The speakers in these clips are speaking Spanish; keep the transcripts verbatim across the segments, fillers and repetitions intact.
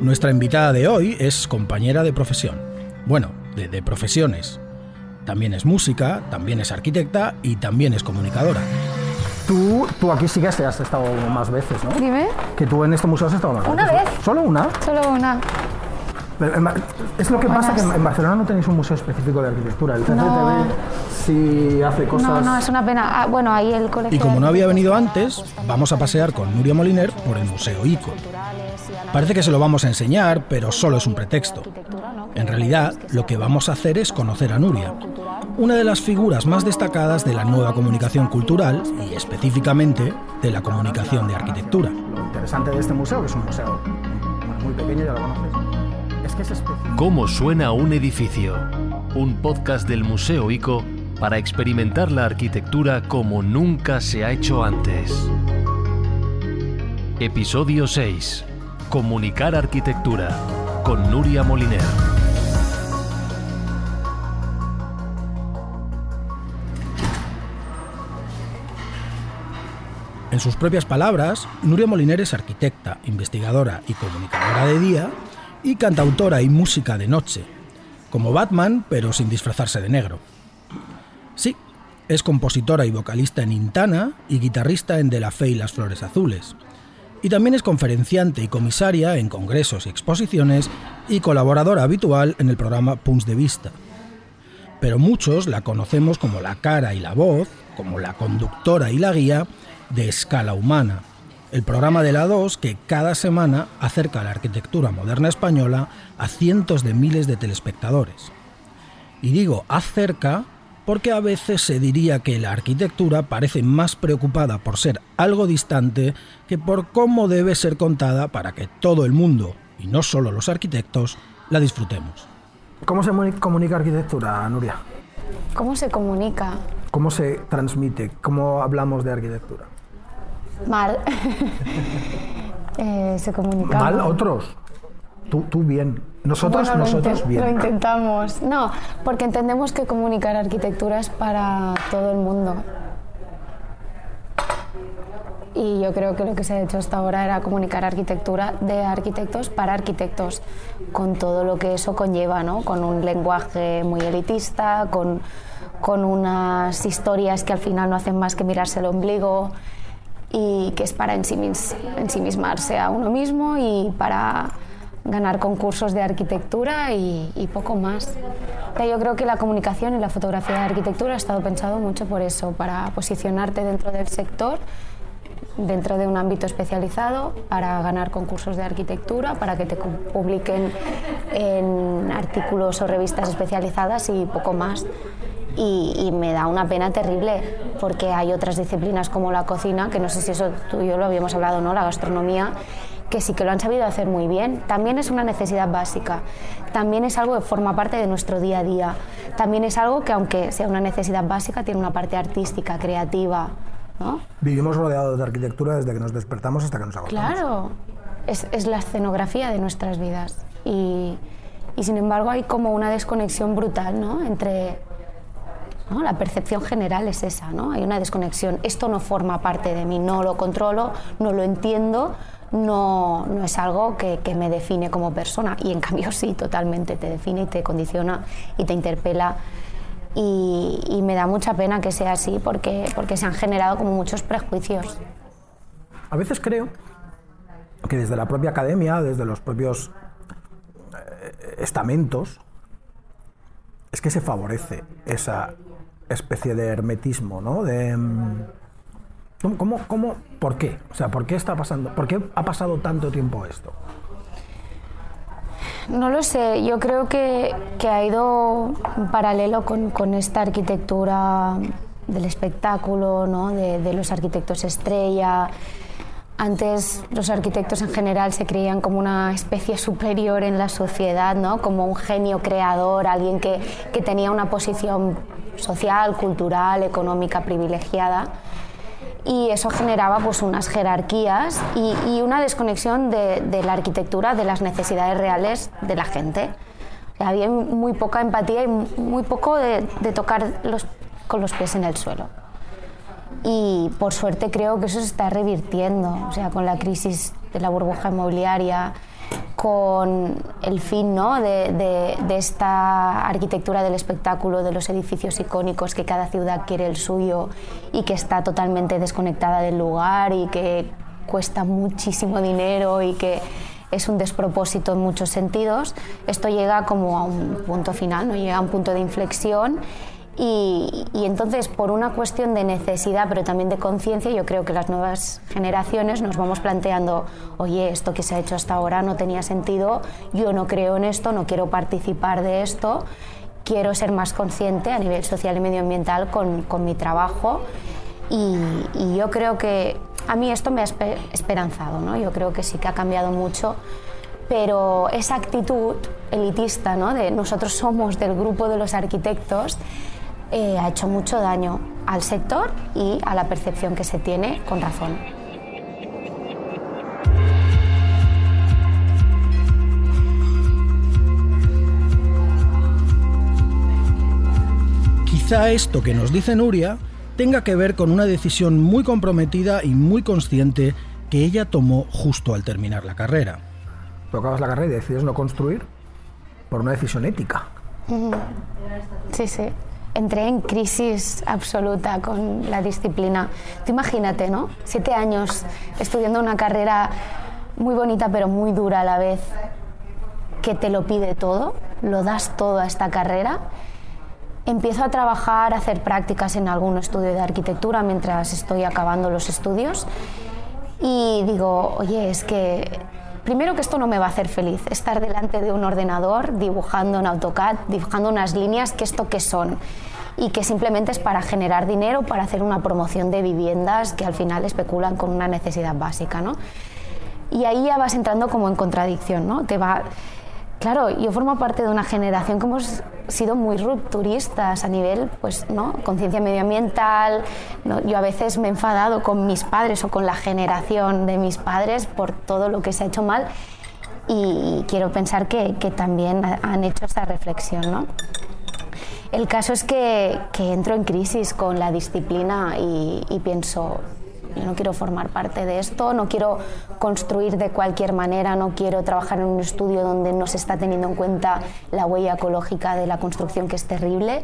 Nuestra invitada de hoy es compañera de profesión. Bueno, de, de profesiones. También es música, también es arquitecta y también es comunicadora. Tú, tú aquí sí que has estado más veces, ¿no? Dime. Que tú en este museo has estado más ¿Una veces. vez? ¿Solo una? Solo una. Pero en, es lo que Buenas. pasa que en Barcelona no tenéis un museo específico de arquitectura. El C C T V No. sí hace cosas... No, no, es una pena. Ah, bueno, ahí el colegio... Y como no había venido antes, vamos a pasear con Nuria Moliner por el Museo ICO. Parece que se lo vamos a enseñar, pero solo es un pretexto. En realidad, lo que vamos a hacer es conocer a Nuria, una de las figuras más destacadas de la nueva comunicación cultural y específicamente de la comunicación de arquitectura. Lo interesante de este museo, que es un museo muy pequeño, ya lo conoces, es que es específico. ¿Cómo suena un edificio? Un podcast del Museo ICO para experimentar la arquitectura como nunca se ha hecho antes. Episodio seis. Comunicar arquitectura, con Nuria Moliner. En sus propias palabras, Nuria Moliner es arquitecta, investigadora y comunicadora de día y cantautora y música de noche, como Batman, pero sin disfrazarse de negro. Sí, es compositora y vocalista en Intana y guitarrista en De la Fe y las Flores Azules. Y también es conferenciante y comisaria en congresos y exposiciones y colaboradora habitual en el programa Punts de Vista. Pero muchos la conocemos como la cara y la voz, como la conductora y la guía de Escala Humana, el programa de la dos que cada semana acerca la arquitectura moderna española a cientos de miles de telespectadores. Y digo acerca porque a veces se diría que la arquitectura parece más preocupada por ser algo distante que por cómo debe ser contada para que todo el mundo, y no solo los arquitectos, la disfrutemos. ¿Cómo se comunica arquitectura, Nuria? ¿Cómo se comunica? ¿Cómo se transmite? ¿Cómo hablamos de arquitectura? Mal. eh, se comunica ¿Mal? mal. ¿Otros? Tú, tú bien. Nosotros, Bueno, lo nosotros intent- bien. Lo intentamos. No, porque entendemos que comunicar arquitectura es para todo el mundo. Y yo creo que lo que se ha hecho hasta ahora era comunicar arquitectura de arquitectos para arquitectos, con todo lo que eso conlleva, ¿no? Con un lenguaje muy elitista, con, con unas historias que al final no hacen más que mirarse el ombligo y que es para ensimis- ensimismarse a uno mismo y para ganar concursos de arquitectura y, y poco más. Pero yo creo que la comunicación y la fotografía de arquitectura ha estado pensado mucho por eso, para posicionarte dentro del sector, dentro de un ámbito especializado, para ganar concursos de arquitectura, para que te publiquen en artículos o revistas especializadas y poco más. Y, y me da una pena terrible, porque hay otras disciplinas como la cocina, que no sé si eso tú y yo lo habíamos hablado, ¿no? La gastronomía, que sí que lo han sabido hacer muy bien. También es una necesidad básica, también es algo que forma parte de nuestro día a día, también es algo que, aunque sea una necesidad básica, tiene una parte artística, creativa, ¿no? Vivimos rodeados de arquitectura desde que nos despertamos hasta que nos acostamos. Claro, es, es la escenografía de nuestras vidas y, y sin embargo hay como una desconexión brutal, ¿no? Entre... ¿no? La percepción general es esa, ¿no? Hay una desconexión. Esto no forma parte de mí, no lo controlo, no lo entiendo, no, no es algo que, que me define como persona. Y en cambio sí, totalmente te define y te condiciona y te interpela. Y, y me da mucha pena que sea así porque, porque se han generado como muchos prejuicios. A veces creo que desde la propia academia, desde los propios eh, estamentos, es que se favorece esa especie de hermetismo, ¿no? De, ¿cómo, cómo, ¿Por qué? O sea, ¿por qué está pasando? ¿Por qué ha pasado tanto tiempo esto? No lo sé, yo creo que, que ha ido en paralelo con, con esta arquitectura del espectáculo, ¿no? de, de los arquitectos estrella. Antes los arquitectos en general se creían como una especie superior en la sociedad, ¿no? Como un genio creador, alguien que, que tenía una posición social, cultural, económica privilegiada. Y eso generaba pues, unas jerarquías y, y una desconexión de, de la arquitectura de las necesidades reales de la gente. O sea, había muy poca empatía y muy poco de, de tocar los, con los pies en el suelo. Y por suerte creo que eso se está revirtiendo, o sea, con la crisis de la burbuja inmobiliaria, con el fin, ¿no?, de, de, de esta arquitectura del espectáculo, de los edificios icónicos, que cada ciudad quiere el suyo y que está totalmente desconectada del lugar y que cuesta muchísimo dinero y que es un despropósito en muchos sentidos. Esto llega como a un punto final, ¿no? Llega a un punto de inflexión. Y, y entonces, por una cuestión de necesidad, pero también de conciencia, yo creo que las nuevas generaciones nos vamos planteando, oye, esto que se ha hecho hasta ahora no tenía sentido, yo no creo en esto, no quiero participar de esto, quiero ser más consciente a nivel social y medioambiental con, con mi trabajo. Y, y yo creo que a mí esto me ha esper- esperanzado, ¿no? Yo creo que sí que ha cambiado mucho, pero esa actitud elitista, ¿no?, de nosotros somos del grupo de los arquitectos, Eh, ha hecho mucho daño al sector y a la percepción que se tiene, con razón. Quizá esto que nos dice Nuria tenga que ver con una decisión muy comprometida y muy consciente que ella tomó justo al terminar la carrera. Tú acabas la carrera y decides no construir por una decisión ética. Sí, sí. Entré en crisis absoluta con la disciplina. Tú imagínate, ¿no? Siete años estudiando una carrera muy bonita pero muy dura a la vez, que te lo pide todo, lo das todo a esta carrera. Empiezo a trabajar, a hacer prácticas en algún estudio de arquitectura mientras estoy acabando los estudios y digo, oye, es que primero que esto no me va a hacer feliz, estar delante de un ordenador dibujando en AutoCAD, dibujando unas líneas, que esto qué son, y que simplemente es para generar dinero, para hacer una promoción de viviendas que al final especulan con una necesidad básica, ¿no? Y ahí ya vas entrando como en contradicción, ¿no? Te va... Claro, yo formo parte de una generación que hemos sido muy rupturistas a nivel, pues, ¿no?, conciencia medioambiental, ¿no? Yo a veces me he enfadado con mis padres o con la generación de mis padres por todo lo que se ha hecho mal y quiero pensar que, que también han hecho esa reflexión, ¿no? El caso es que, que entro en crisis con la disciplina y, y pienso, yo no quiero formar parte de esto, no quiero construir de cualquier manera, no quiero trabajar en un estudio donde no se está teniendo en cuenta la huella ecológica de la construcción, que es terrible,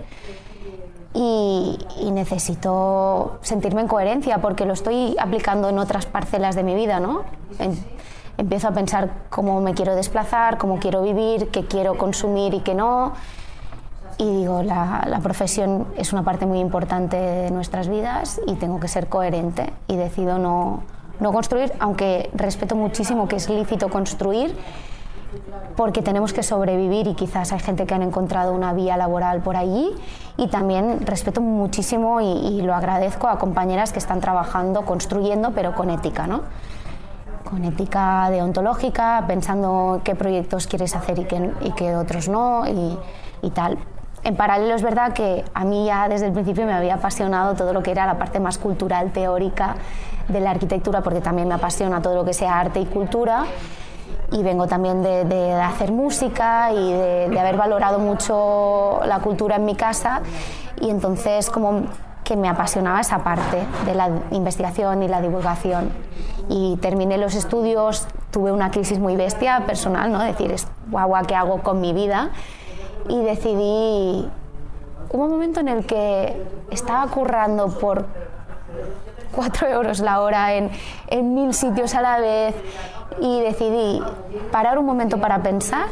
y, y necesito sentirme en coherencia porque lo estoy aplicando en otras parcelas de mi vida, ¿no? En, empiezo a pensar cómo me quiero desplazar, cómo quiero vivir, qué quiero consumir y qué no. Y digo, la, la profesión es una parte muy importante de nuestras vidas y tengo que ser coherente y decido no, no construir, aunque respeto muchísimo que es lícito construir porque tenemos que sobrevivir y quizás hay gente que han encontrado una vía laboral por allí, y también respeto muchísimo y, y lo agradezco a compañeras que están trabajando, construyendo, pero con ética, ¿no? Con ética deontológica, pensando qué proyectos quieres hacer y qué, y qué otros no y, y tal. En paralelo es verdad que a mí ya desde el principio me había apasionado todo lo que era la parte más cultural, teórica de la arquitectura, porque también me apasiona todo lo que sea arte y cultura, y vengo también de, de hacer música y de, de haber valorado mucho la cultura en mi casa, y entonces como que me apasionaba esa parte de la investigación y la divulgación. Y terminé los estudios, tuve una crisis muy bestia personal, ¿no? Decir, guau, guau, ¿qué hago con mi vida? Y decidí, hubo un momento en el que estaba currando por cuatro euros la hora en, en mil sitios a la vez y decidí parar un momento para pensar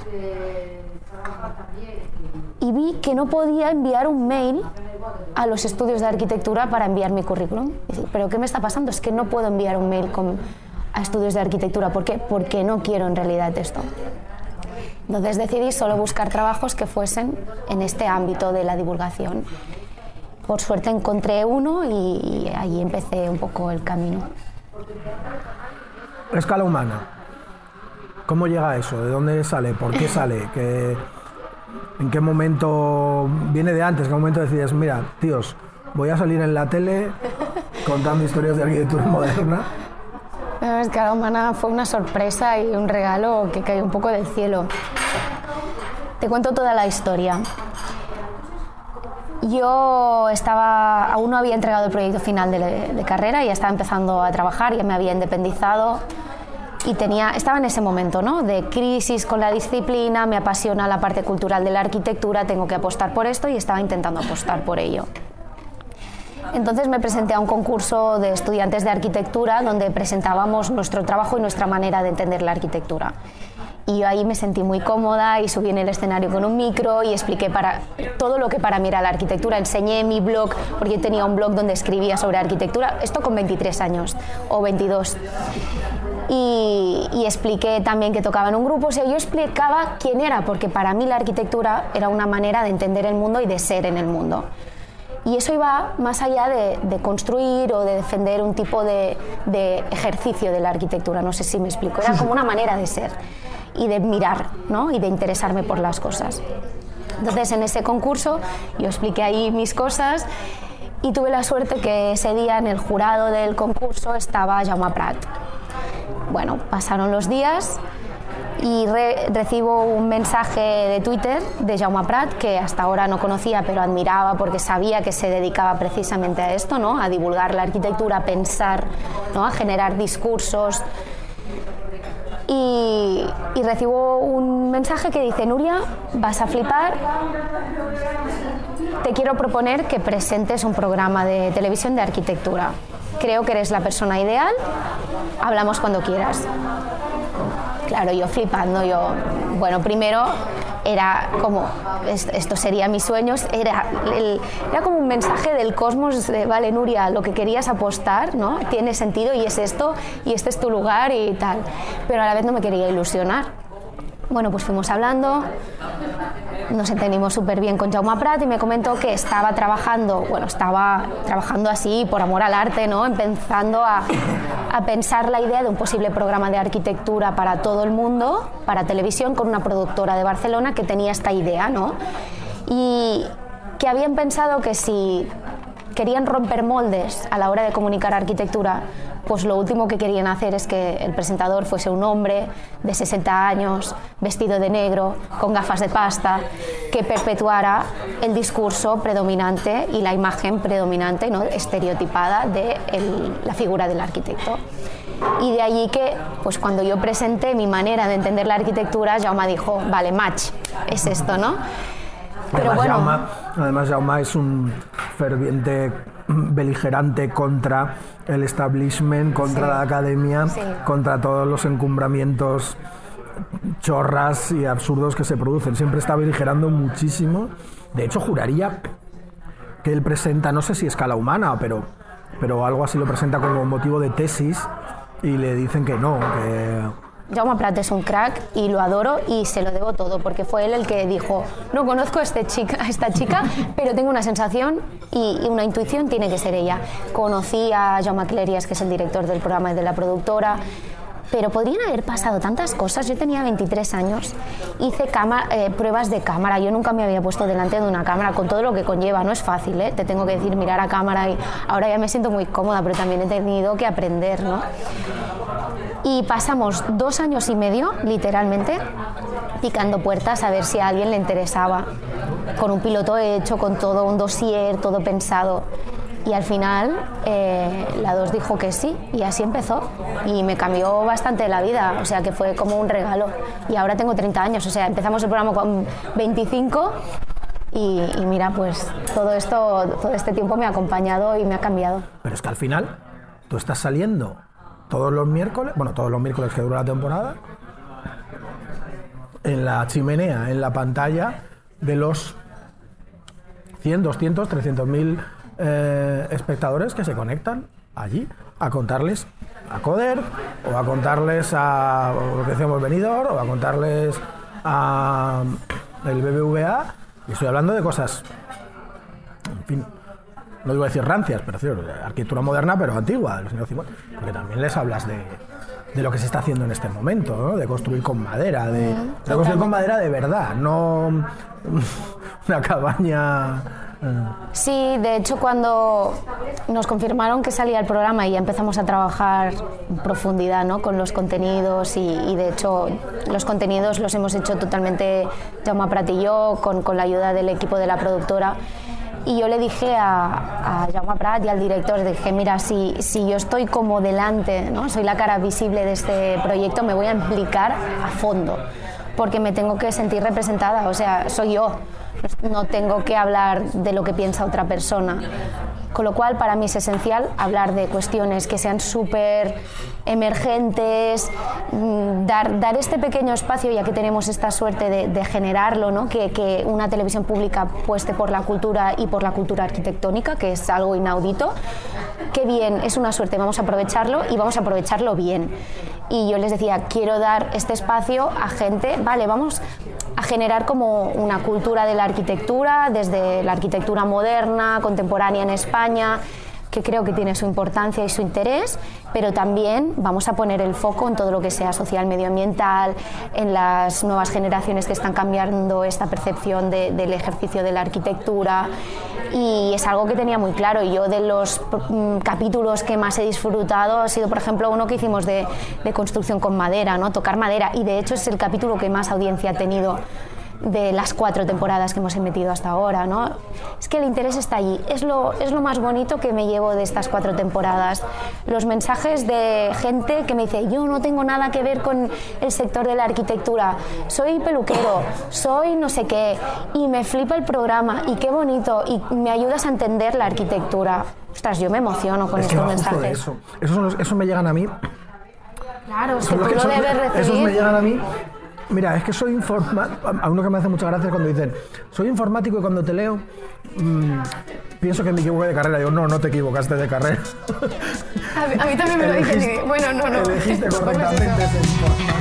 y vi que no podía enviar un mail a los estudios de arquitectura para enviar mi currículum. ¿Pero qué me está pasando? Es que no puedo enviar un mail con, a estudios de arquitectura. ¿Por qué? Porque no quiero en realidad esto. Entonces decidí solo buscar trabajos que fuesen en este ámbito de la divulgación. Por suerte encontré uno y ahí empecé un poco el camino. La escala humana. ¿Cómo llega a eso? ¿De dónde sale? ¿Por qué sale? ¿Qué, ¿En qué momento viene de antes? ¿En qué momento decides, mira, tíos, voy a salir en la tele contando historias de arquitectura moderna? La escala humana fue una sorpresa y un regalo que cayó un poco del cielo. Te cuento toda la historia. Yo estaba, aún no había entregado el proyecto final de, de carrera, ya estaba empezando a trabajar, ya me había independizado y tenía, estaba en ese momento, ¿no?, de crisis con la disciplina, me apasiona la parte cultural de la arquitectura, tengo que apostar por esto y estaba intentando apostar por ello. Entonces me presenté a un concurso de estudiantes de arquitectura donde presentábamos nuestro trabajo y nuestra manera de entender la arquitectura. Y yo ahí me sentí muy cómoda y subí en el escenario con un micro y expliqué para, todo lo que para mí era la arquitectura. Enseñé mi blog, porque yo tenía un blog donde escribía sobre arquitectura, esto con veintitrés años o veintidós. Y, y expliqué también que tocaba en un grupo, o sea, yo explicaba quién era, porque para mí la arquitectura era una manera de entender el mundo y de ser en el mundo. Y eso iba más allá de, de construir o de defender un tipo de, de ejercicio de la arquitectura, no sé si me explico, era como una manera de ser y de mirar, ¿no?, y de interesarme por las cosas. Entonces en ese concurso yo expliqué ahí mis cosas y tuve la suerte que ese día en el jurado del concurso estaba Jaume Prat. Bueno, pasaron los días y re recibo un mensaje de Twitter de Jaume Prat, que hasta ahora no conocía, pero admiraba porque sabía que se dedicaba precisamente a esto, ¿no?, a divulgar la arquitectura, a pensar, ¿no?, a generar discursos. Y, y recibo un mensaje que dice: Nuria, vas a flipar, te quiero proponer que presentes un programa de televisión de arquitectura. Creo que eres la persona ideal, hablamos cuando quieras. Claro, yo flipando, yo, bueno, primero era como, esto sería mis sueños, era, el, era como un mensaje del cosmos de, vale, Nuria, lo que querías apostar, ¿no?, tiene sentido y es esto, y este es tu lugar y tal, pero a la vez no me quería ilusionar. Bueno, pues fuimos hablando, nos entendimos súper bien con Jaume Prat y me comentó que estaba trabajando, bueno, estaba trabajando así por amor al arte, ¿no?, empezando a, a pensar la idea de un posible programa de arquitectura para todo el mundo, para televisión, con una productora de Barcelona que tenía esta idea, ¿no?, y que habían pensado que si querían romper moldes a la hora de comunicar arquitectura, pues lo último que querían hacer es que el presentador fuese un hombre de sesenta años, vestido de negro, con gafas de pasta, que perpetuara el discurso predominante y la imagen predominante, ¿no?, estereotipada de el, la figura del arquitecto. Y de allí que, pues cuando yo presenté mi manera de entender la arquitectura, Jaume dijo, vale, match, es esto, ¿no? Pero además, bueno, Jaume, además Jaume es un ferviente beligerante contra el establishment, contra sí, la academia, sí, contra todos los encumbramientos chorras y absurdos que se producen. Siempre está beligerando muchísimo. De hecho, juraría que él presenta, no sé si escala humana, pero, pero algo así lo presenta como motivo de tesis y le dicen que no, que... Jaume Prat es un crack y lo adoro y se lo debo todo, porque fue él el que dijo, no conozco a, este chica, a esta chica, pero tengo una sensación y, y una intuición, tiene que ser ella. Conocí a Jaume Clerias, que es el director del programa y de la productora, pero podrían haber pasado tantas cosas. Yo tenía veintitrés años, hice cama, eh, pruebas de cámara, yo nunca me había puesto delante de una cámara, con todo lo que conlleva, no es fácil, ¿eh? Te tengo que decir, mirar a cámara, y ahora ya me siento muy cómoda, pero también he tenido que aprender, ¿no? Y pasamos dos años y medio, literalmente, picando puertas a ver si a alguien le interesaba, con un piloto hecho, con todo un dossier, todo pensado. Y al final eh, la dos dijo que sí, y así empezó. Y me cambió bastante la vida, o sea que fue como un regalo. Y ahora tengo treinta años, o sea, empezamos el programa con veinticinco y, y mira, pues todo esto, todo este tiempo me ha acompañado y me ha cambiado. Pero es que al final tú estás saliendo todos los miércoles, bueno, todos los miércoles que dura la temporada, en la chimenea, en la pantalla de los cien, doscientos, trescientos mil eh, espectadores que se conectan allí a contarles a Coder, o a contarles a lo que decíamos Benidorm, o a contarles a el B B V A, y estoy hablando de cosas, en fin, no digo decir rancias, pero decir, arquitectura moderna, pero antigua, de los años cincuenta, porque también les hablas de, de lo que se está haciendo en este momento, ¿no? De construir con madera, de, de construir con madera de verdad, no una cabaña. Sí, de hecho cuando nos confirmaron que salía el programa y ya empezamos a trabajar en profundidad, ¿no?, con los contenidos, y, y de hecho los contenidos los hemos hecho totalmente Jaume Prat y yo, con, con la ayuda del equipo de la productora. Y yo le dije a, a Jaume Prat y al director, le dije, mira, si, si yo estoy como delante, ¿no? Soy la cara visible de este proyecto, me voy a implicar a fondo, porque me tengo que sentir representada, o sea, soy yo, no tengo que hablar de lo que piensa otra persona. Con lo cual, para mí es esencial hablar de cuestiones que sean súper emergentes, dar, dar este pequeño espacio, ya que tenemos esta suerte de, de generarlo, ¿no? que, que una televisión pública apueste por la cultura y por la cultura arquitectónica, que es algo inaudito. Qué bien, es una suerte, vamos a aprovecharlo y vamos a aprovecharlo bien. Y yo les decía, quiero dar este espacio a gente, vale, vamos a generar como una cultura de la arquitectura, desde la arquitectura moderna, contemporánea en España, que creo que tiene su importancia y su interés, pero también vamos a poner el foco en todo lo que sea social, medioambiental, en las nuevas generaciones que están cambiando esta percepción de, del ejercicio de la arquitectura, y es algo que tenía muy claro. Y yo, de los mm, capítulos que más he disfrutado ha sido, por ejemplo, uno que hicimos de, de construcción con madera, ¿no? Tocar madera, y de hecho es el capítulo que más audiencia ha tenido de las cuatro temporadas que hemos emitido hasta ahora, ¿no? Es que el interés está allí, es lo, es lo más bonito que me llevo de estas cuatro temporadas. Los mensajes de gente que me dice, yo no tengo nada que ver con el sector de la arquitectura, soy peluquero, soy no sé qué, y me flipa el programa, y qué bonito, y me ayudas a entender la arquitectura. Ostras, yo me emociono con es estos que mensajes. Eso. Esos son los, eso me llegan a mí. Claro, es que Son tú que lo son, debes recibir. esos me llegan a mí. Mira, es que soy informático. A uno que me hace mucha gracia es cuando dicen, soy informático, y cuando te leo mmm, pienso que me equivoqué de carrera. Digo, no, no te equivocaste de carrera. A mí, a mí también me lo dicen y bueno, no, no. Elegiste correctamente ese informático.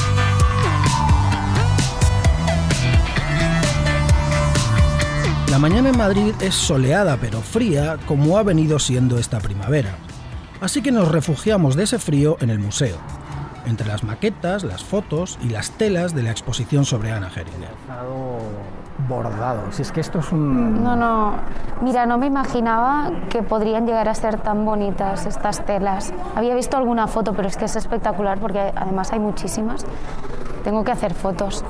La mañana en Madrid es soleada pero fría, como ha venido siendo esta primavera. Así que nos refugiamos de ese frío en el museo, entre las maquetas, las fotos y las telas de la exposición sobre Anna Geringer. Bordado, si es que esto es un... No, no, mira, no me imaginaba que podrían llegar a ser tan bonitas estas telas. Había visto alguna foto, pero es que es espectacular, porque además hay muchísimas. Tengo que hacer fotos.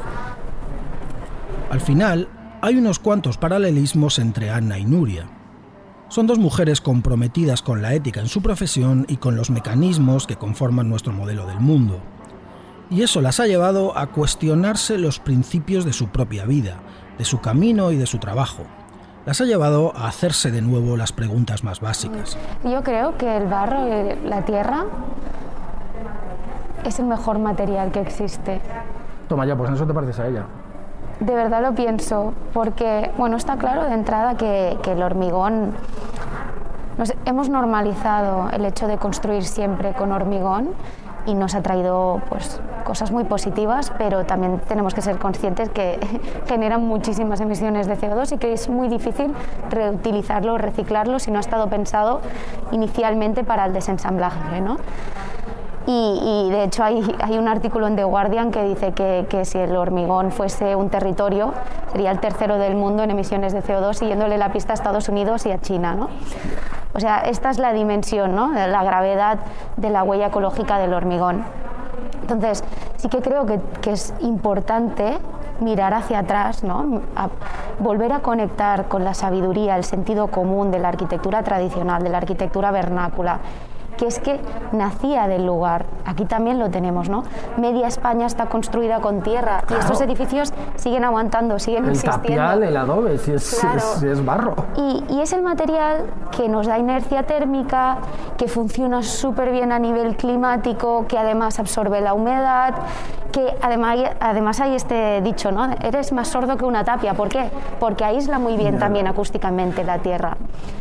Al final, hay unos cuantos paralelismos entre Anna y Nuria. Son dos mujeres comprometidas con la ética en su profesión y con los mecanismos que conforman nuestro modelo del mundo. Y eso las ha llevado a cuestionarse los principios de su propia vida, de su camino y de su trabajo. Las ha llevado a hacerse de nuevo las preguntas más básicas. Yo creo que el barro y la tierra es el mejor material que existe. Toma ya, pues en eso te pareces a ella. De verdad lo pienso, porque bueno, está claro de entrada que, que el hormigón, nos hemos normalizado el hecho de construir siempre con hormigón y nos ha traído pues cosas muy positivas, pero también tenemos que ser conscientes que generan muchísimas emisiones de C O dos y que es muy difícil reutilizarlo o reciclarlo si no ha estado pensado inicialmente para el desensamblaje, ¿no? Y, y de hecho hay, hay un artículo en The Guardian que dice que, que si el hormigón fuese un territorio sería el tercero del mundo en emisiones de C O dos, siguiéndole la pista a Estados Unidos y a China, ¿no? O sea, esta es la dimensión, ¿no?, de la gravedad de la huella ecológica del hormigón. Entonces, sí que creo que, que es importante mirar hacia atrás, ¿no?, a volver a conectar con la sabiduría, el sentido común de la arquitectura tradicional, de la arquitectura vernácula, que es que nacía del lugar. Aquí también lo tenemos, ¿no? Media España está construida con tierra, claro, y estos edificios siguen aguantando, siguen el existiendo. El tapial, el adobe, si es, claro. es, si es barro. Y, y es el material que nos da inercia térmica, que funciona súper bien a nivel climático, que además absorbe la humedad, que además, además hay este dicho, ¿no?, eres más sordo que una tapia. ¿Por qué? Porque aísla muy bien, yeah, también acústicamente la tierra.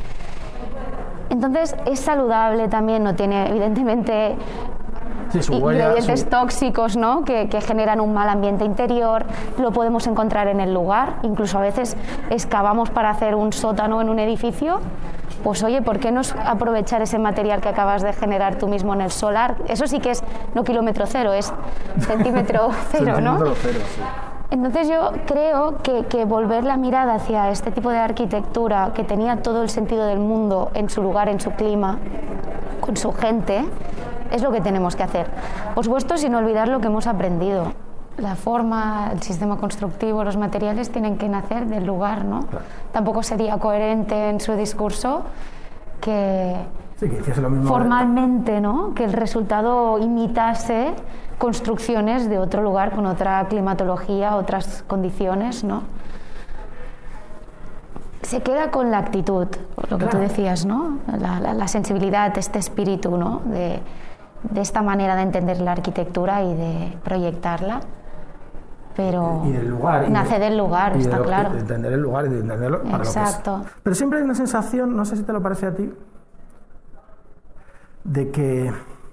Entonces es saludable también, no tiene evidentemente sí, su huella, ingredientes su... tóxicos, ¿no?, que, que generan un mal ambiente interior. Lo podemos encontrar en el lugar, incluso a veces excavamos para hacer un sótano en un edificio. Pues oye, ¿por qué no aprovechar ese material que acabas de generar tú mismo en el solar? Eso sí que es no kilómetro cero, es centímetro cero, ¿no? Centímetro cero, sí. Entonces yo creo que, que volver la mirada hacia este tipo de arquitectura que tenía todo el sentido del mundo en su lugar, en su clima, con su gente, es lo que tenemos que hacer. Por supuesto, sin olvidar lo que hemos aprendido. la forma, el sistema constructivo, los materiales tienen que nacer del lugar, ¿no? Claro. Tampoco sería coherente en su discurso que, sí, que hiciese lo mismo formalmente, ¿no? Que el resultado imitase construcciones de otro lugar con otra climatología, otras condiciones, ¿no? Se queda con la actitud, lo que claro. tú decías, ¿no? La, la, la sensibilidad, este espíritu, ¿no? De, de esta manera de entender la arquitectura y de proyectarla. Pero y del lugar, nace y de, del lugar, y está de lo, claro. De entender el lugar y de entenderlo para Exacto. lo que es. Pero siempre hay una sensación, no sé si te lo parece a ti, de que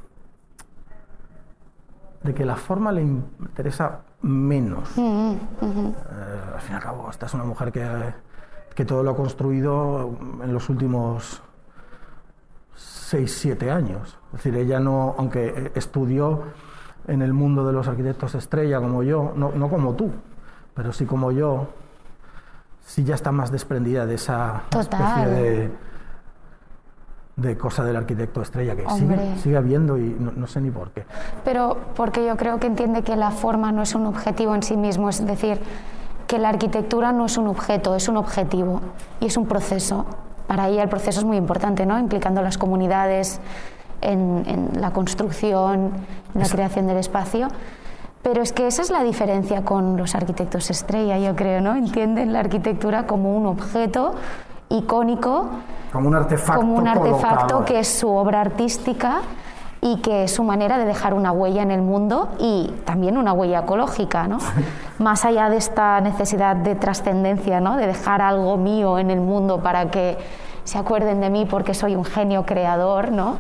de que la forma le interesa menos. Mm-hmm, mm-hmm. Eh, al fin y al cabo, esta es una mujer que, que todo lo ha construido en los últimos seis, siete años. Es decir, ella no, aunque estudió en el mundo de los arquitectos estrella como yo, no, no como tú, pero sí como yo, sí ya está más desprendida de esa Total. especie de, de cosa del arquitecto estrella que Hombre. sigue, sigue habiendo y no, no sé ni por qué. Pero porque yo creo que entiende que la forma no es un objetivo en sí mismo, es decir, que la arquitectura no es un objeto, es un objetivo y es un proceso. Para ella el proceso es muy importante, ¿no? Implicando las comunidades en, en la construcción, en la creación del espacio. Pero es que esa es la diferencia con los arquitectos estrella, yo creo, ¿no? Entienden la arquitectura como un objeto icónico, como un artefacto, como un artefacto colocado. que es su obra artística y que es su manera de dejar una huella en el mundo y también una huella ecológica, ¿no? Más allá de esta necesidad de trascendencia, ¿no? De dejar algo mío en el mundo para que se acuerden de mí porque soy un genio creador, ¿no?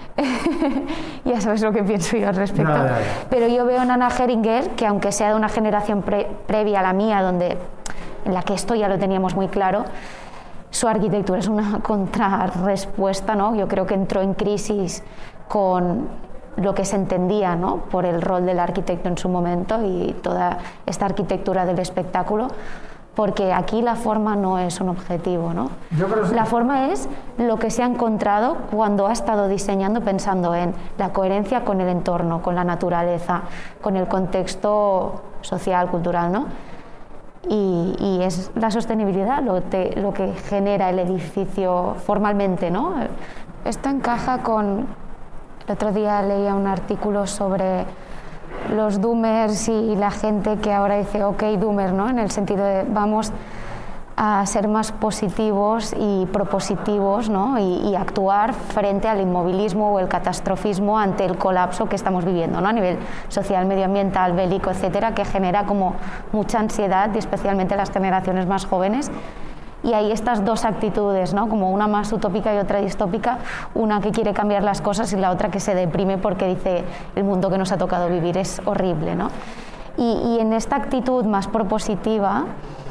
Ya sabes lo que pienso yo al respecto. No, no, no. Pero yo veo en Anna Heringer que, aunque sea de una generación pre previa a la mía, donde, en la que esto ya lo teníamos muy claro, su arquitectura es una contrarrespuesta, ¿no? Yo creo que entró en crisis con lo que se entendía, ¿no? Por el rol del arquitecto en su momento y toda esta arquitectura del espectáculo, porque aquí la forma no es un objetivo, ¿no? Yo creo que... La forma es lo que se ha encontrado cuando ha estado diseñando pensando en la coherencia con el entorno, con la naturaleza, con el contexto social, cultural, ¿no? Y, y es la sostenibilidad lo, te, lo que genera el edificio formalmente, ¿no? Esto encaja con... El otro día leía un artículo sobre los doomers y la gente que ahora dice ok doomer, ¿no? En el sentido de vamos a ser más positivos y propositivos, ¿no? y, y actuar frente al inmovilismo o el catastrofismo ante el colapso que estamos viviendo, ¿no? A nivel social, medioambiental, bélico, etcétera, que genera como mucha ansiedad y especialmente las generaciones más jóvenes. Y hay estas dos actitudes, ¿no? Como una más utópica y otra distópica, una que quiere cambiar las cosas y la otra que se deprime porque dice el mundo que nos ha tocado vivir es horrible, ¿no? Y, y en esta actitud más propositiva,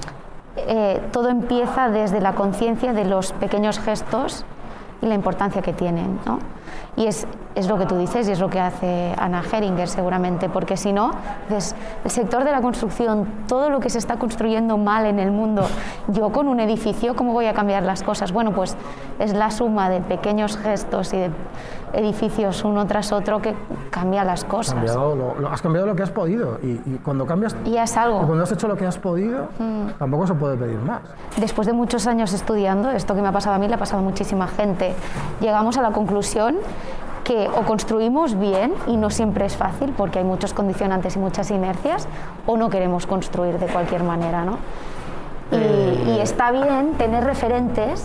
eh, todo empieza desde la conciencia de los pequeños gestos y la importancia que tienen, ¿no? Y es, es lo que tú dices y es lo que hace Anna Heringer seguramente, porque si no, es el sector de la construcción, todo lo que se está construyendo mal en el mundo, yo con un edificio, ¿cómo voy a cambiar las cosas? Bueno, pues es la suma de pequeños gestos y de edificios uno tras otro que cambia las cosas. Has cambiado lo, lo, has cambiado lo que has podido y, y cuando cambias... Y es algo. Y cuando has hecho lo que has podido, mm. tampoco se puede pedir más. Después de muchos años estudiando, esto que me ha pasado a mí le ha pasado a muchísima gente, llegamos a la conclusión que o construimos bien, y no siempre es fácil porque hay muchos condicionantes y muchas inercias, o no queremos construir de cualquier manera, ¿no? Y, eh... y está bien tener referentes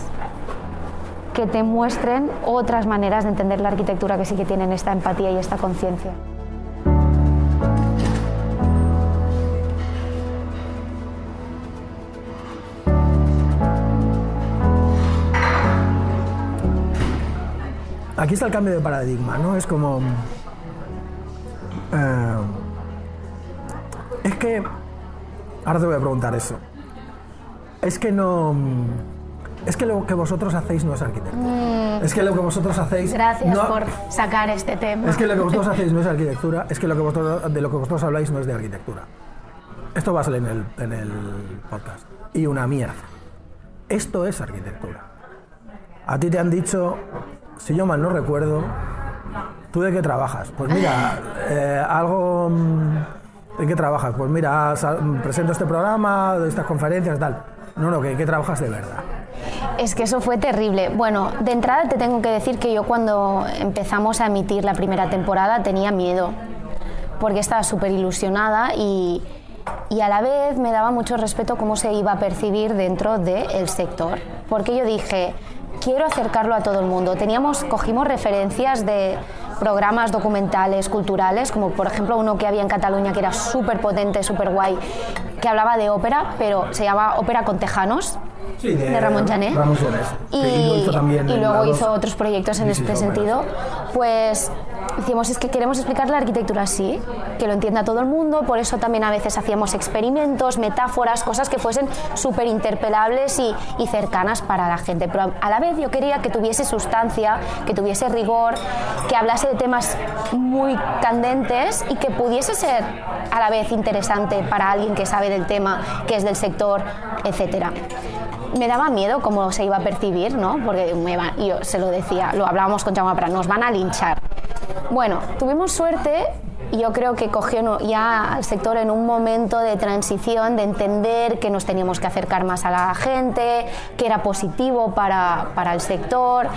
que te muestren otras maneras de entender la arquitectura que sí que tienen esta empatía y esta conciencia. Aquí está el cambio de paradigma, ¿no? Es como... Eh, es que... Ahora te voy a preguntar eso. Es que no... Es que lo que vosotros hacéis no es arquitectura. Mm. Es que lo que vosotros hacéis... Gracias no, por sacar este tema. Es que lo que vosotros hacéis no es arquitectura. Es que, lo que vosotros, de lo que vosotros habláis no es de arquitectura. Esto va a salir en el, en el podcast. Y una mierda. Esto es arquitectura. A ti te han dicho... Si yo mal no recuerdo, ¿tú de qué trabajas? Pues mira, eh, algo ¿En qué trabajas? Pues mira, presento este programa, estas conferencias, tal. No, no, que, que trabajas de verdad. Es que eso fue terrible. Bueno, de entrada te tengo que decir que yo cuando empezamos a emitir la primera temporada tenía miedo, porque estaba súper ilusionada y, y a la vez me daba mucho respeto cómo se iba a percibir dentro del sector. Porque yo dije, quiero acercarlo a todo el mundo. Teníamos, cogimos referencias de programas documentales, culturales, como por ejemplo uno que había en Cataluña que era súper potente, súper guay, que hablaba de ópera, pero se llama Ópera con Tejanos, sí, de, de Ramón Jané. Ramón Jané. Y, y, hizo también y luego hizo otros proyectos en este sentido. Pues decíamos, es que queremos explicar la arquitectura así, que lo entienda todo el mundo, por eso también a veces hacíamos experimentos, metáforas, cosas que fuesen súper interpelables y, y cercanas para la gente. Pero a la vez yo quería que tuviese sustancia, que tuviese rigor, que hablase de temas muy candentes y que pudiese ser a la vez interesante para alguien que sabe del tema, que es del sector, etcétera. Me daba miedo cómo se iba a percibir, ¿no? Porque me va, yo se lo decía, lo hablábamos con Jaume Prat, nos van a linchar. Bueno, tuvimos suerte y yo creo que cogió ya al sector en un momento de transición, de entender que nos teníamos que acercar más a la gente, que era positivo para, para el sector,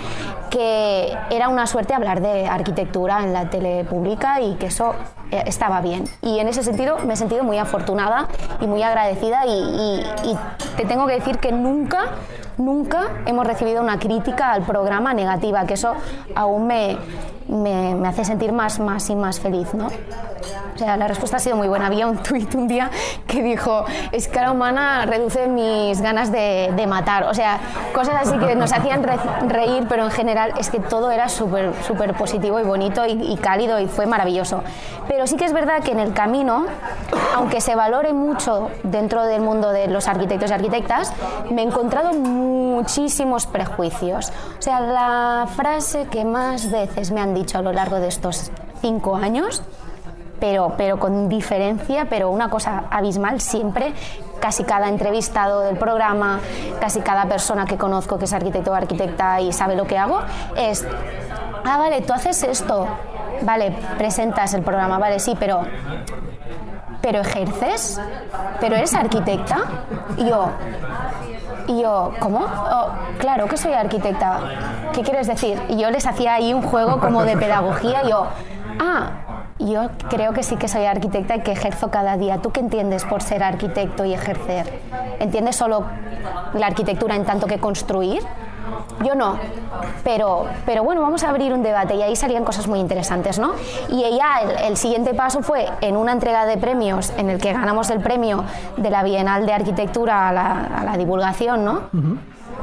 que era una suerte hablar de arquitectura en la tele pública y que eso estaba bien. Y en ese sentido me he sentido muy afortunada y muy agradecida y, y, y te tengo que decir que nunca, nunca hemos recibido una crítica al programa negativa, que eso aún me, me, me hace sentir más, más y más feliz, ¿no? O sea, la respuesta ha sido muy buena. Había un tuit un día que dijo, escala humana reduce mis ganas de, de matar. O sea, cosas así que nos hacían re, reír, pero en general es que todo era súper súper positivo y bonito y, y cálido y fue maravilloso. Pero sí que es verdad que en el camino, aunque se valore mucho dentro del mundo de los arquitectos y arquitectas, me he encontrado muchísimos prejuicios. O sea, la frase que más veces me han dicho a lo largo de estos cinco años, pero, pero con diferencia, pero una cosa abismal siempre, casi cada entrevistado del programa, casi cada persona que conozco que es arquitecto o arquitecta y sabe lo que hago, es, ah, vale, tú haces esto, vale, presentas el programa, vale, sí, pero, pero ejerces, pero eres arquitecta, y yo, y yo, ¿cómo? Oh, claro que soy arquitecta, ¿qué quieres decir? Y yo les hacía ahí un juego como de pedagogía, y yo, ah, yo creo que sí que soy arquitecta y que ejerzo cada día. ¿Tú qué entiendes por ser arquitecto y ejercer? ¿Entiendes solo la arquitectura en tanto que construir? Yo no, pero, pero bueno, vamos a abrir un debate y ahí salían cosas muy interesantes, ¿no? Y ya el, el siguiente paso fue en una entrega de premios en el que ganamos el premio de la Bienal de Arquitectura a la, a la divulgación, ¿no? Uh-huh.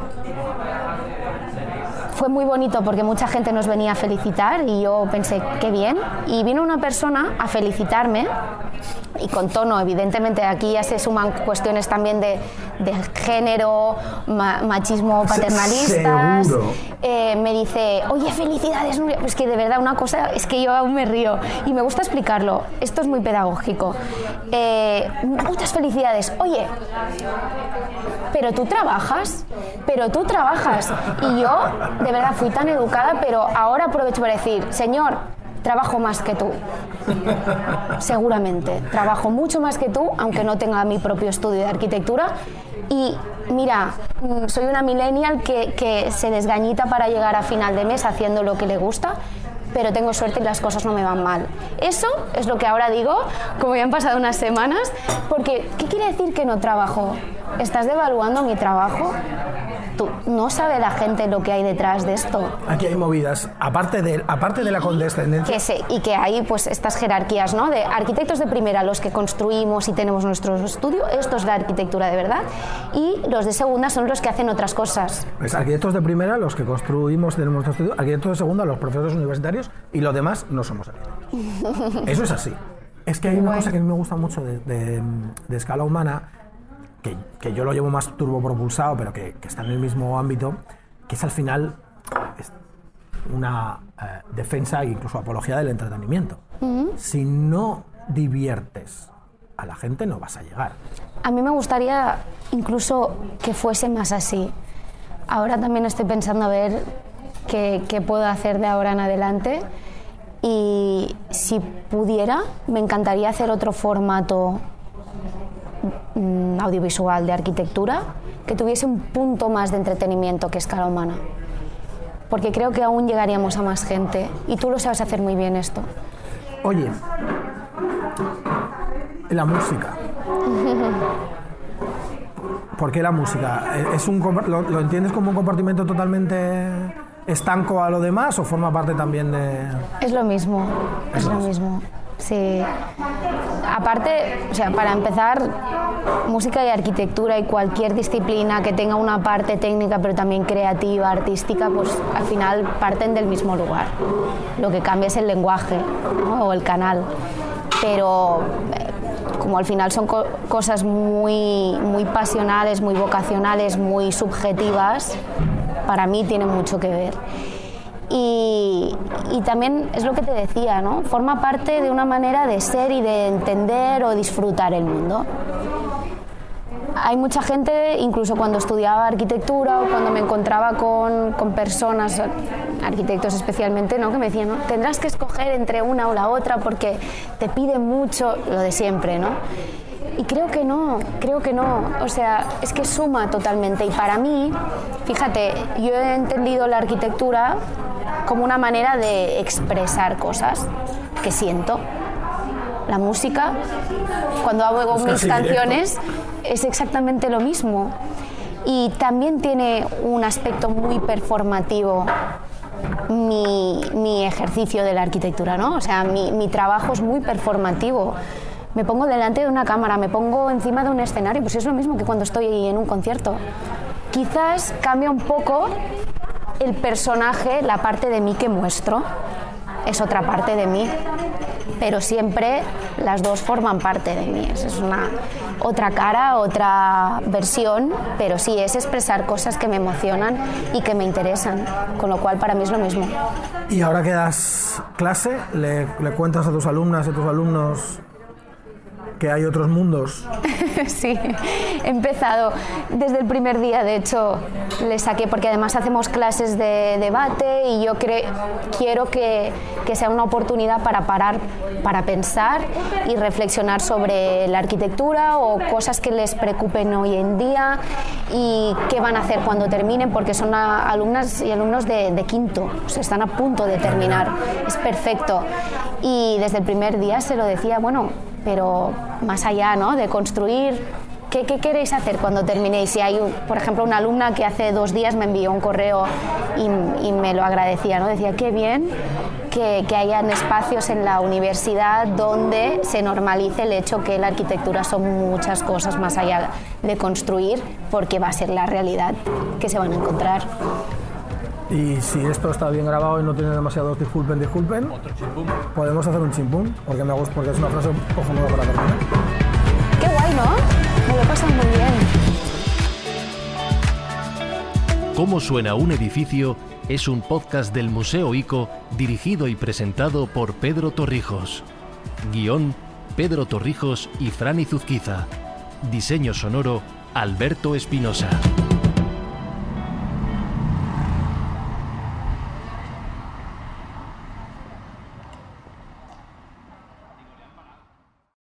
Fue muy bonito porque mucha gente nos venía a felicitar y yo pensé, qué bien. Y vino una persona a felicitarme y con tono, evidentemente aquí ya se suman cuestiones también de, de género, ma, machismo paternalistas. Eh, me dice, oye, felicidades, Nuria. Pues que de verdad una cosa es que yo aún me río y me gusta explicarlo. Esto es muy pedagógico. Eh, muchas felicidades. Oye, pero tú trabajas, pero tú trabajas. Y yo, de verdad, fui tan educada, pero ahora aprovecho para decir, señor, trabajo más que tú. Seguramente. Trabajo mucho más que tú, aunque no tenga mi propio estudio de arquitectura. Y mira, soy una millennial que, que se desgañita para llegar a final de mes haciendo lo que le gusta, pero tengo suerte y las cosas no me van mal. Eso es lo que ahora digo, como ya han pasado unas semanas, porque ¿qué quiere decir que no trabajo? ¿Estás devaluando mi trabajo? Tú, no sabe la gente lo que hay detrás de esto. Aquí hay movidas, aparte de, aparte de la condescendencia. Que se, y que hay pues estas jerarquías, ¿no? De arquitectos de primera, los que construimos y tenemos nuestro estudio, esto es la arquitectura de verdad, y los de segunda son los que hacen otras cosas. Pues arquitectos de primera, los que construimos, tenemos nuestro estudio, arquitectos de segunda, los profesores universitarios, y los demás no somos arquitectos. Eso es así. Es que hay una bueno. cosa que a mí me gusta mucho de, de, de escala humana, Que, que yo lo llevo más turbopropulsado, pero que, que está en el mismo ámbito, que es al final es una eh, defensa e incluso apología del entretenimiento. Uh-huh. Si no diviertes a la gente, no vas a llegar. A mí me gustaría incluso que fuese más así. Ahora también estoy pensando a ver qué, qué puedo hacer de ahora en adelante. Y si pudiera, me encantaría hacer otro formato mm, audiovisual de arquitectura que tuviese un punto más de entretenimiento que Escala Humana. Porque creo que aún llegaríamos a más gente. Y tú lo sabes hacer muy bien esto. Oye, la música. ¿Por qué la música? ¿Es un, lo, ¿Lo entiendes como un compartimento totalmente estanco a lo demás o forma parte también de...? Es lo mismo, es lo mismo, sí. Aparte, o sea, para empezar, música y arquitectura y cualquier disciplina que tenga una parte técnica pero también creativa, artística, pues al final parten del mismo lugar. Lo que cambia es el lenguaje, ¿no? O el canal. Pero como al final son co- cosas muy, muy pasionales, muy vocacionales, muy subjetivas, para mí tienen mucho que ver. Y, y también es lo que te decía, ¿no? Forma parte de una manera de ser y de entender o disfrutar el mundo. Hay mucha gente, incluso cuando estudiaba arquitectura o cuando me encontraba con, con personas, arquitectos especialmente, ¿no? Que me decían, ¿no? Tendrás que escoger entre una o la otra porque te pide mucho, lo de siempre, ¿no? Y creo que no, creo que no, o sea, es que suma totalmente. Y para mí, fíjate, yo he entendido la arquitectura como una manera de expresar cosas que siento. La música, cuando hago es mis canciones, directo. Es exactamente lo mismo. Y también tiene un aspecto muy performativo mi, mi ejercicio de la arquitectura, ¿no? O sea, mi, mi trabajo es muy performativo. Me pongo delante de una cámara, me pongo encima de un escenario, pues es lo mismo que cuando estoy en un concierto. Quizás cambia un poco el personaje, la parte de mí que muestro, es otra parte de mí, pero siempre las dos forman parte de mí. Es una otra cara, otra versión, pero sí, es expresar cosas que me emocionan y que me interesan, con lo cual para mí es lo mismo. Y ahora que das clase, ¿le, le cuentas a tus alumnas y a tus alumnos que hay otros mundos? Sí, he empezado desde el primer día, de hecho, le saqué, porque además hacemos clases de debate y yo cre- quiero que, que sea una oportunidad para parar, para pensar y reflexionar sobre la arquitectura o cosas que les preocupen hoy en día y qué van a hacer cuando terminen, porque son a, alumnas y alumnos de, de quinto, o sea, están a punto de terminar, es perfecto. Y desde el primer día se lo decía, bueno, pero más allá, ¿no?, de construir, ¿qué, qué queréis hacer cuando terminéis? Si hay, por ejemplo, una alumna que hace dos días me envió un correo y, y me lo agradecía, ¿no? Decía, qué bien que, que hayan espacios en la universidad donde se normalice el hecho que la arquitectura son muchas cosas más allá de construir, porque va a ser la realidad que se van a encontrar. Y si esto está bien grabado y no tiene demasiados disculpen, disculpen, podemos hacer un chimpún, porque me gusta, porque es una frase cojonuda para terminar. Qué guay, ¿no? Me lo pasan muy bien. ¿Cómo suena un edificio? Es un podcast del Museo ICO dirigido y presentado por Pedro Torrijos. Guión, Pedro Torrijos y Fran Izuzquiza. Diseño sonoro, Alberto Espinosa.